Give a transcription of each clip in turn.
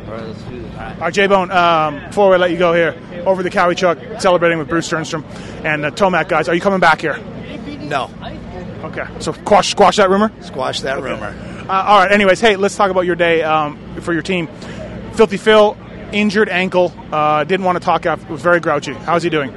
All right, let's do this. All right, J-Bone, before we let you go here, over the Cowie Chuck, celebrating with Bruce Sternstrom and the Tomac guys. Are you coming back here? No. Okay, so squash that rumor? Squash that rumor. All right, anyways, hey, let's talk about your day for your team. Filthy Phil, injured ankle, didn't want to talk after, was very grouchy. How's he doing?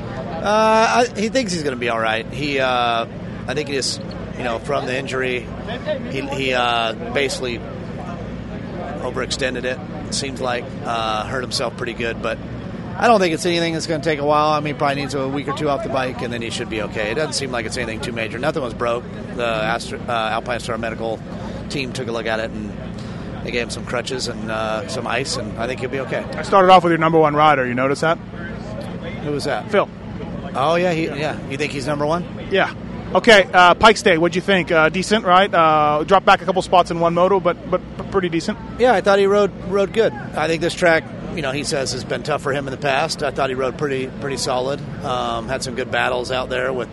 He thinks he's going to be all right. I think he just, from the injury, he basically overextended it. It seems like hurt himself pretty good, but I don't think it's anything that's going to take a while. I mean, he probably needs a week or two off the bike, and then he should be okay. It doesn't seem like it's anything too major. Nothing was broke. The Alpine Star Medical team took a look at it, and they gave him some crutches and some ice, and I think he'll be okay. I started off with your number one rider. You notice that? Who was that? Phil. Oh, yeah. You think he's number one? Yeah. Okay, Pikes Day, what'd you think? Decent, right? Dropped back a couple spots in one moto, but pretty decent. Yeah, I thought he rode good. I think this track, he says has been tough for him in the past. I thought he rode pretty solid. Had some good battles out there with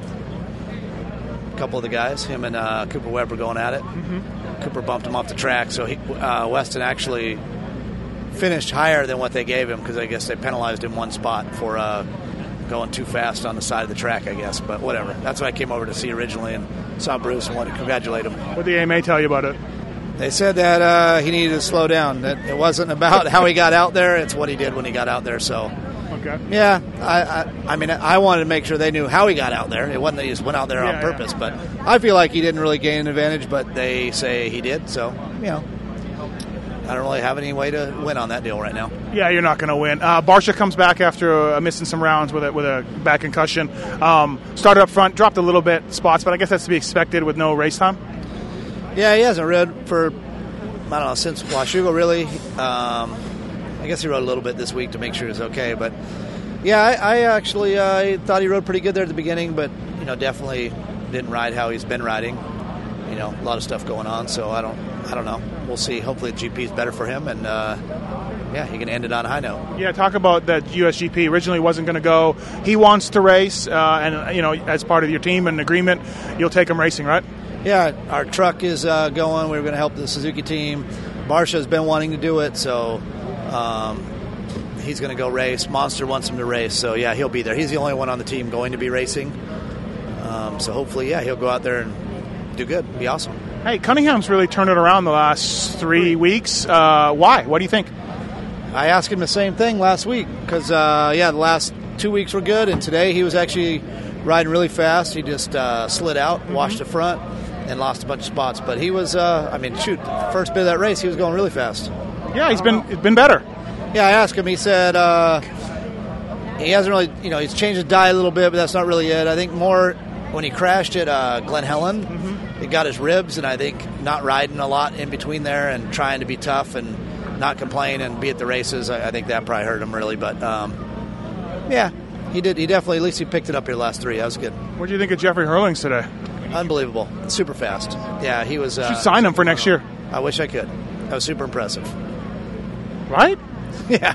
a couple of the guys. Him and Cooper Webb were going at it. Mm-hmm. Cooper bumped him off the track, so Weston actually finished higher than what they gave him because I guess they penalized him one spot for going too fast on the side of the track, I guess. But whatever. That's what I came over to see originally and saw Bruce and wanted to congratulate him. What did the AMA tell you about it? They said that he needed to slow down. That it wasn't about how he got out there. It's what he did when he got out there. So, okay. Yeah, I mean, I wanted to make sure they knew how he got out there. It wasn't that he just went out there on purpose. But I feel like he didn't really gain an advantage, but they say he did. So, I don't really have any way to win on that deal right now. Yeah, you're not going to win. Barcia comes back after missing some rounds with a back concussion. Started up front, dropped a little bit spots, but I guess that's to be expected with no race time. Yeah, he hasn't rode for, since Washougal, really. I guess he rode a little bit this week to make sure he was okay. But, yeah, I actually thought he rode pretty good there at the beginning, but, definitely didn't ride how he's been riding. A lot of stuff going on, so I don't know. We'll see. Hopefully the GP is better for him, and, he can end it on a high note. Yeah, talk about that USGP. Originally wasn't going to go. He wants to race, and, as part of your team and agreement, you'll take him racing, right? Yeah, our truck is going. We're going to help the Suzuki team. Barcia's been wanting to do it, so he's going to go race. Monster wants him to race, so, yeah, he'll be there. He's the only one on the team going to be racing. So hopefully, he'll go out there and do good. Be awesome. Hey, Cunningham's really turned it around the last 3 weeks. Why? What do you think? I asked him the same thing last week because, the last 2 weeks were good, and today he was actually riding really fast. He just slid out, washed the front, and lost a bunch of spots. But he was, first bit of that race, he was going really fast. Yeah, he's been better. Yeah, I asked him. He said he hasn't really, he's changed his diet a little bit, but that's not really it. I think more when he crashed at Glen Helen, it got his ribs, and I think not riding a lot in between there and trying to be tough and not complain and be at the races, I think that probably hurt him really. But, he did. He definitely, at least he picked it up here last 3. That was good. What do you think of Jeffrey Hurlings today? Unbelievable. Super fast. Yeah, he was... You should sign him for next year. I wish I could. That was super impressive. Right? Yeah.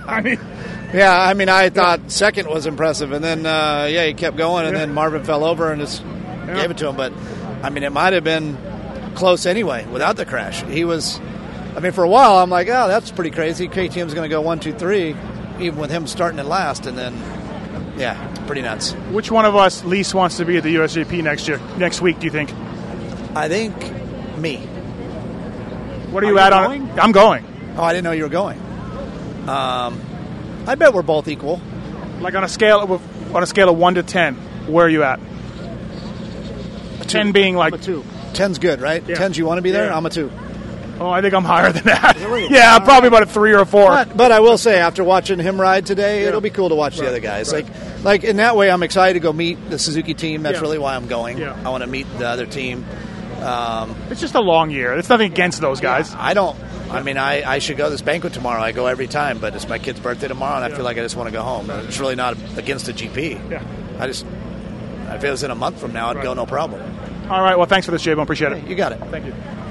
I thought second was impressive, and then, he kept going, and then Marvin fell over and just gave it to him. But, it might have been close anyway without the crash. He was... for a while, I'm like, oh, that's pretty crazy. KTM's going to go 1, 2, 3, even with him starting in last, and then... Yeah, it's pretty nuts. Which one of us least wants to be at the USGP next week, do you think? I think me. What are you at on it? I'm going. Oh, I didn't know you were going. I bet we're both equal. Like on a scale of 1 to 10, where are you at? 10 being like... I'm a 2. 10's good, right? Yeah. 10's you want to be there? Yeah. I'm a 2. Oh, I think I'm higher than that. Really? Yeah, probably about a 3 or a 4. But I will say, after watching him ride today, it'll be cool to watch the other guys. Right. Like in that way, I'm excited to go meet the Suzuki team. That's really why I'm going. Yeah. I want to meet the other team. It's just a long year. It's nothing against those guys. I don't. I should go to this banquet tomorrow. I go every time, but it's my kid's birthday tomorrow, and I feel like I just want to go home. It's really not against the GP. Yeah. If it was in a month from now, I'd go no problem. All right. Well, thanks for this, J-Bone. Appreciate it. You got it. Thank you.